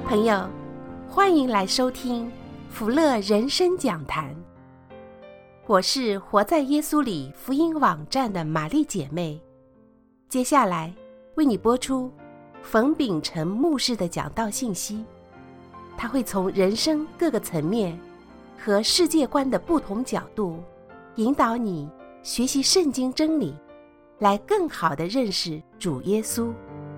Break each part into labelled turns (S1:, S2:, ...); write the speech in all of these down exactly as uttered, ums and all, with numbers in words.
S1: 朋友，欢迎来收听福乐人生讲坛。我是活在耶稣里福音网站的玛丽姐妹，接下来为你播出冯秉成牧师的讲道信息。他会从人生各个层面和世界观的不同角度，引导你学习圣经真理，来更好地认识主耶稣。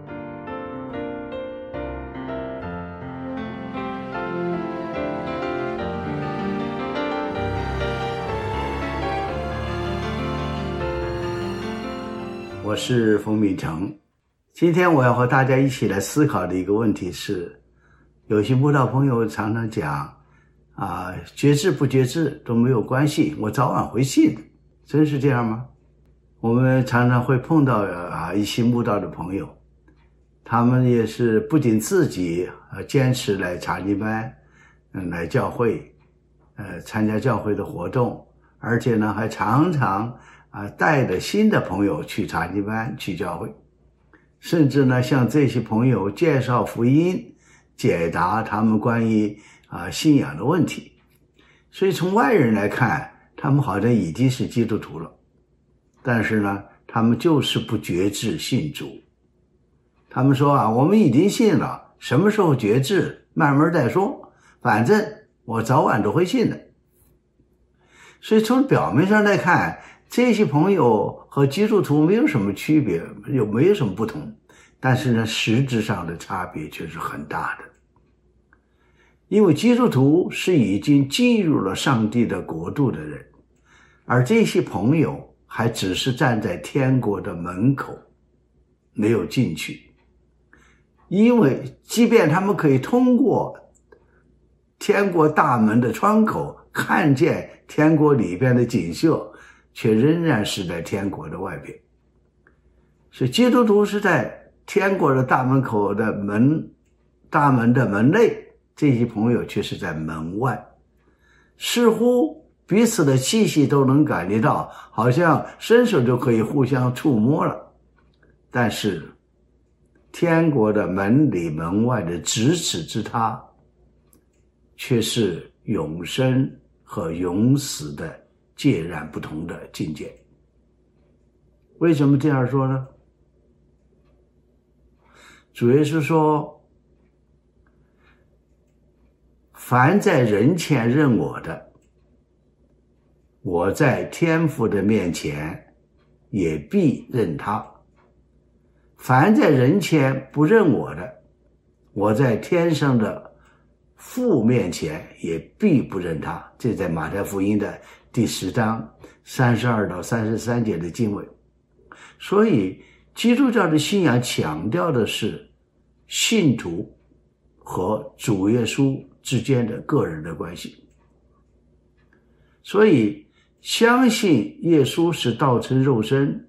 S2: 我是冯秉成，今天我要和大家一起来思考的一个问题是，有些慕道朋友常常讲啊，觉志不觉志都没有关系，我早晚会信的，真是这样吗？我们常常会碰到啊一些慕道的朋友，他们也是不仅自己呃坚持来查经班，嗯，来教会，呃，参加教会的活动，而且呢还常常啊，带着新的朋友去查经班，去教会，甚至呢，向这些朋友介绍福音，解答他们关于啊信仰的问题。所以从外人来看，他们好像已经是基督徒了，但是呢，他们就是不觉志信主。他们说啊，我们已经信了，什么时候觉志，慢慢再说，反正我早晚都会信的。所以从表面上来看，这些朋友和基督徒没有什么区别，又没有什么不同，但是呢，实质上的差别却是很大的。因为基督徒是已经进入了上帝的国度的人，而这些朋友还只是站在天国的门口，没有进去。因为即便他们可以通过天国大门的窗口看见天国里边的景色，却仍然是在天国的外边。所以基督徒是在天国的大门口的门大门的门内，这些朋友却是在门外，似乎彼此的气息都能感觉到，好像伸手就可以互相触摸了。但是天国的门里门外的咫尺之他，却是永生和永死的截然不同的境界。为什么这样说呢？主耶稣说，凡在人前认我的，我在天父的面前也必认他；凡在人前不认我的，我在天上的父面前也必不认他。这在马太福音的第十章三十二到三十三节的经文。所以基督教的信仰强调的是信徒和主耶稣之间的个人的关系。所以相信耶稣是道成肉身，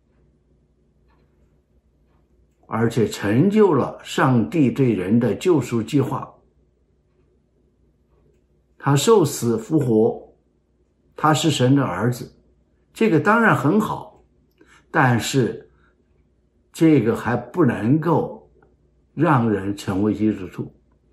S2: 而且成就了上帝对人的救赎计划。他受死复活，他是神的儿子，这个当然很好，但是这个还不能够让人成为基督徒。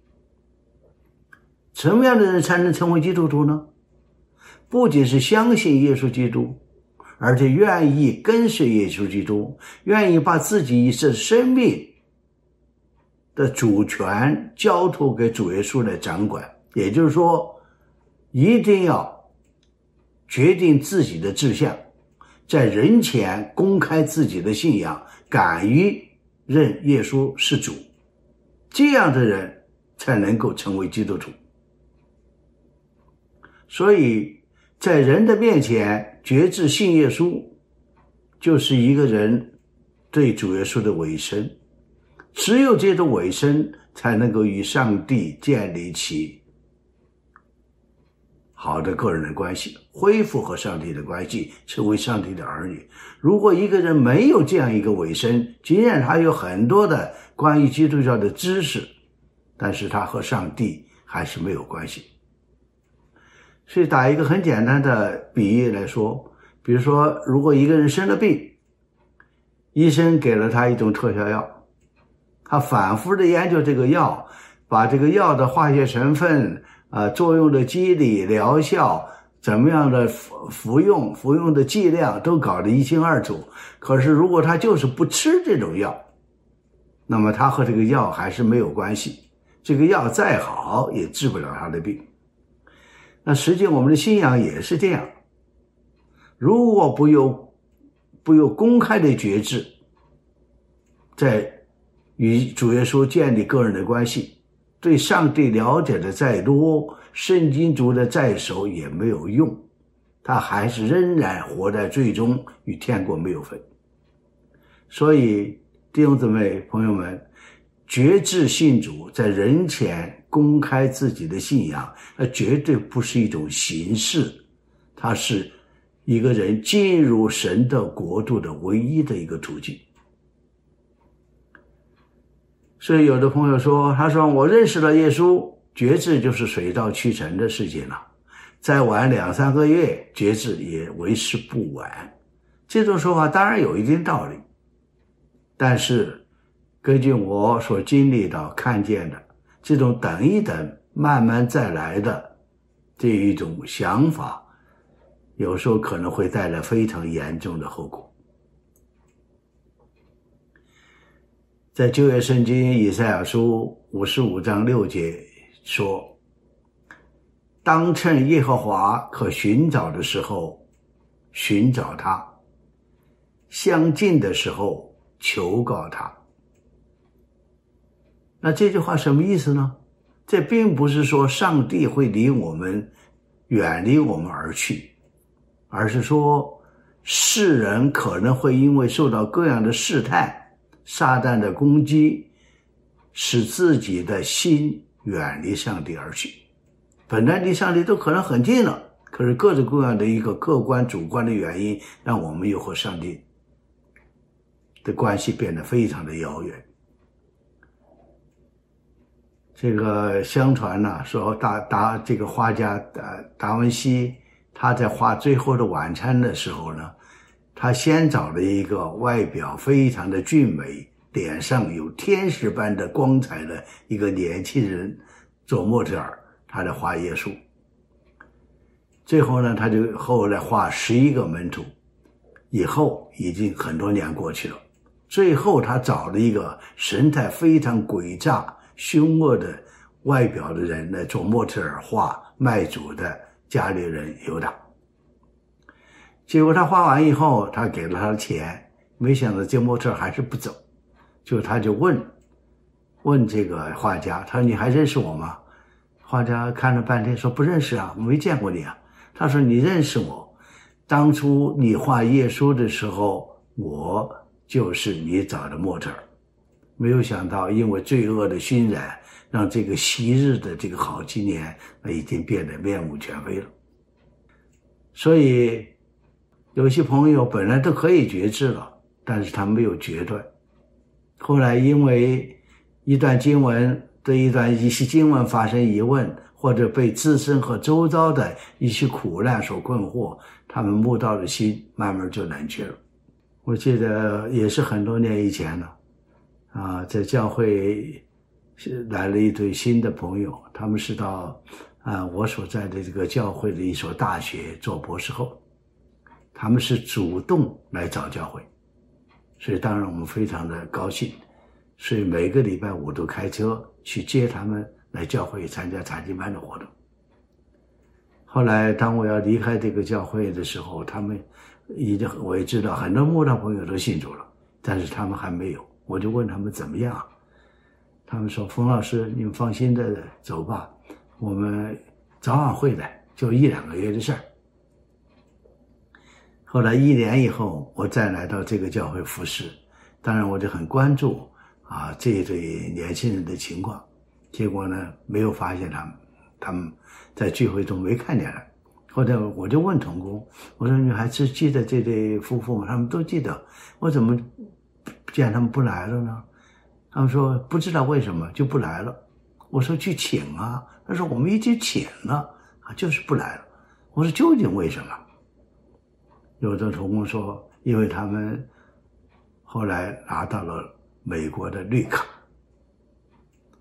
S2: 什么样的人才能成为基督徒呢？不仅是相信耶稣基督，而且愿意跟随耶稣基督，愿意把自己一生生命的主权交托给主耶稣来掌管。也就是说，一定要决定自己的志向，在人前公开自己的信仰，敢于认耶稣是主，这样的人才能够成为基督徒。所以在人的面前决志信耶稣，就是一个人对主耶稣的委身。只有这种委身，才能够与上帝建立起好的个人的关系，恢复和上帝的关系，成为上帝的儿女。如果一个人没有这样一个委身，即使他有很多的关于基督教的知识，但是他和上帝还是没有关系。所以打一个很简单的比喻来说，比如说如果一个人生了病，医生给了他一种特效药，他反复的研究这个药把这个药的化学成分啊、呃、作用的机理、疗效，怎么样的服服用服用的剂量都搞得一清二楚。可是如果他就是不吃这种药，那么他和这个药还是没有关系，这个药再好也治不了他的病。那实际我们的信仰也是这样，如果不有不有公开的觉知，在与主耶稣建立个人的关系，对上帝了解的再多，圣经读的再熟也没有用，他还是仍然活在罪中，与天国没有分。所以弟兄姊妹朋友们，觉志信主，在人前公开自己的信仰，那绝对不是一种形式，它是一个人进入神的国度的唯一的一个途径。所以有的朋友说，他说我认识了耶稣，觉志就是水到渠成的事情了，再晚两三个月，觉志也为时不晚。这种说法当然有一定道理，但是根据我所经历到看见的，这种等一等慢慢再来的这一种想法，有时候可能会带来非常严重的后果。在旧约圣经以赛亚书五十五章六节说，当趁耶和华可寻找的时候寻找他，相近的时候求告他。那这句话什么意思呢？这并不是说上帝会离我们远离我们而去，而是说世人可能会因为受到各样的试探、撒旦的攻击，使自己的心远离上帝而去。本来离上帝都可能很近了，可是各种各样的一个客观主观的原因，让我们又和上帝的关系变得非常的遥远。这个相传呢、啊，说达达这个画家达达文西，他在画最后的晚餐的时候呢，他先找了一个外表非常的俊美，脸上有天使般的光彩的一个年轻人做模特儿，他来画耶稣。最后呢，他就后来画十一个门徒，以后已经很多年过去了，最后他找了一个神态非常诡诈凶恶的外表的人来做模特儿画卖主的加利人犹大。结果他画完以后，他给了他的钱，没想到这模特儿还是不走，就他就问问这个画家，他说你还认识我吗？画家看了半天说不认识啊，我没见过你啊。他说你认识我，当初你画耶稣的时候，我就是你找的模特儿。没有想到因为罪恶的熏染，让这个昔日的这个好青年已经变得面目全非了。所以有些朋友本来都可以觉知了，但是他没有决断，后来因为一段经文对一段一些经文发生疑问，或者被自身和周遭的一些苦难所困惑，他们慕道的心慢慢就冷却了。我记得也是很多年以前了啊，在教会来了一对新的朋友，他们是到啊我所在的这个教会的一所大学做博士后，他们是主动来找教会，所以当然我们非常的高兴，所以每个礼拜五都开车去接他们来教会参加查经班的活动。后来当我要离开这个教会的时候，他们已经我也知道很多慕道朋友都信主了，但是他们还没有。我就问他们怎么样，他们说冯老师你们放心的走吧，我们早晚会的，就一两个月的事儿。后来一年以后我再来到这个教会服侍，当然我就很关注啊这一对年轻人的情况，结果呢没有发现他们他们在聚会中没看见了。后来我就问同工，我说你还是记得这对夫妇吗？他们都记得，我怎么见他们不来了呢？他们说不知道为什么就不来了。我说去请啊，他说我们已经请了啊，就是不来了。我说究竟为什么？有的同工说因为他们后来拿到了美国的绿卡。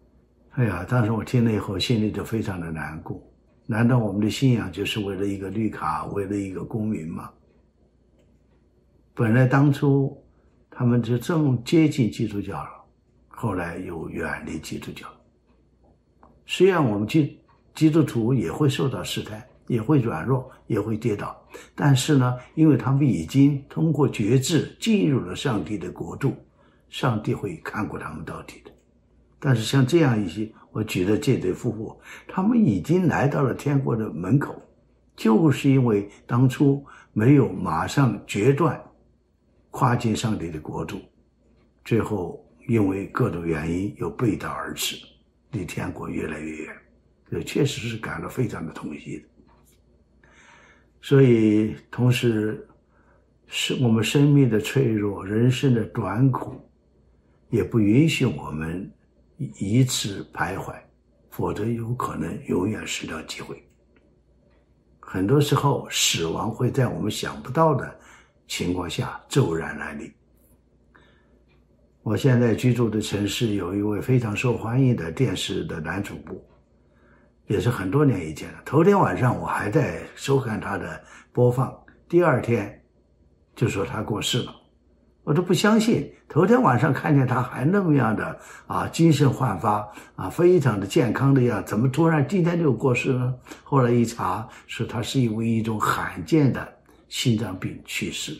S2: 哎呀，当时我听了以后心里就非常的难过。难道我们的信仰就是为了一个绿卡，为了一个公民吗？本来当初他们就正接近基督教了，后来又远离基督教。虽然我们基基督徒也会受到试探，也会软弱，也会跌倒，但是呢，因为他们已经通过觉知进入了上帝的国度，上帝会看过他们到底的。但是像这样一些，我举的这对夫妇，他们已经来到了天国的门口，就是因为当初没有马上决断跨进上帝的国度，最后因为各种原因又背道而驰，离天国越来越远，这确实是感到非常的痛惜的。所以同时是我们生命的脆弱，人生的短苦，也不允许我们以此徘徊，否则有可能永远失掉机会。很多时候死亡会在我们想不到的情况下骤然来临。我现在居住的城市有一位非常受欢迎的电视的男主播，也是很多年以前了。头天晚上我还在收看他的播放，第二天就说他过世了。我都不相信，头天晚上看见他还那么样的啊精神焕发啊，非常的健康的样子，怎么突然今天就过世呢？后来一查，说他是因为一种罕见的心脏病去世，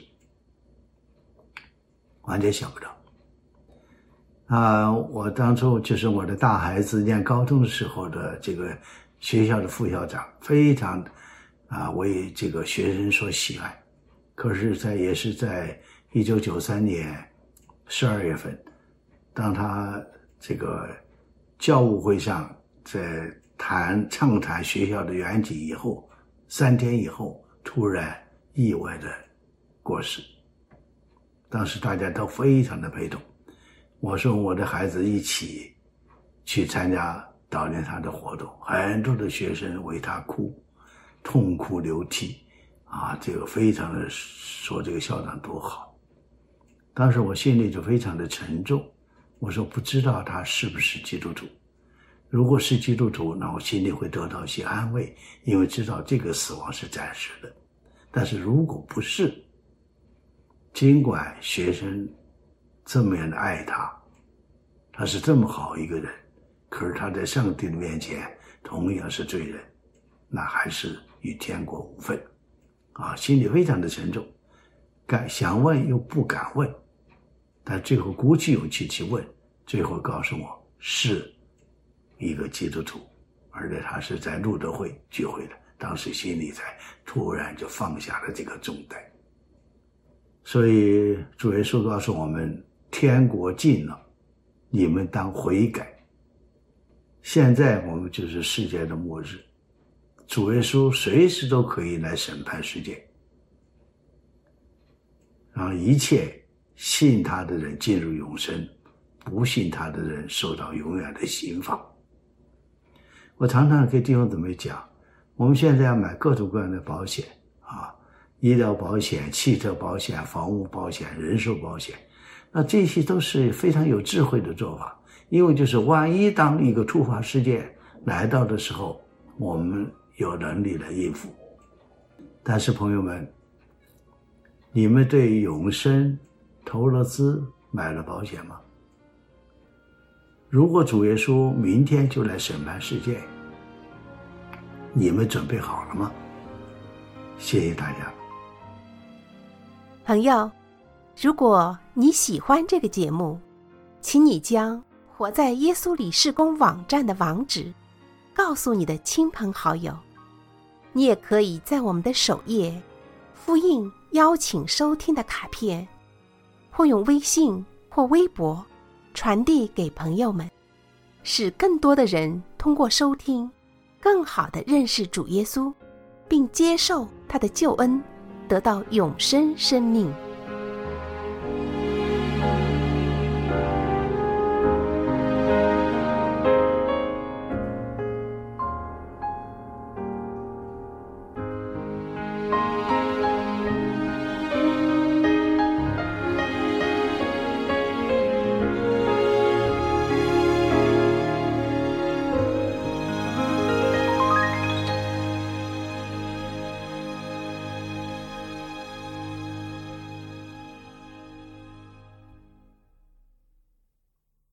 S2: 完全想不到。啊，我当初就是我的大孩子念高中的时候的这个学校的副校长，非常啊为这个学生所喜爱。可是在也是在一九九三年十二月份，当他这个教务会上在谈畅谈学校的远景以后，三天以后突然意外的过世。当时大家都非常的悲痛，我说我的孩子一起去参加悼念他的活动，很多的学生为他哭，痛哭流涕啊，这个非常的说这个校长多好。当时我心里就非常的沉重，我说不知道他是不是基督徒，如果是基督徒，那我心里会得到一些安慰，因为知道这个死亡是暂时的。但是如果不是，尽管学生这么样的爱他，他是这么好一个人，可是他在上帝的面前同样是罪人，那还是与天国无分啊，心里非常的沉重，敢想问又不敢问，但最后鼓起勇气去问，最后告诉我是一个基督徒，而且他是在路德会聚会的，当时心里才突然就放下了这个重担。所以主耶稣告诉我们，天国近了，你们当悔改。现在我们就是世界的末日，主耶稣随时都可以来审判世界，让一切信他的人进入永生，不信他的人受到永远的刑罚。我常常给弟兄姊妹讲，我们现在要买各种各样的保险啊，医疗保险、汽车保险、房屋保险、人寿保险，那这些都是非常有智慧的做法，因为就是万一当一个突发事件来到的时候，我们有能力来应付。但是朋友们，你们对永生投了资买了保险吗？如果主耶稣明天就来审判世界，你们准备好了吗？谢谢大家。
S1: 朋友，如果你喜欢这个节目，请你将活在耶稣里事工网站的网址告诉你的亲朋好友。你也可以在我们的首页复印邀请收听的卡片，或用微信或微博传递给朋友们，使更多的人通过收听更好地认识主耶稣，并接受他的救恩，得到永生生命。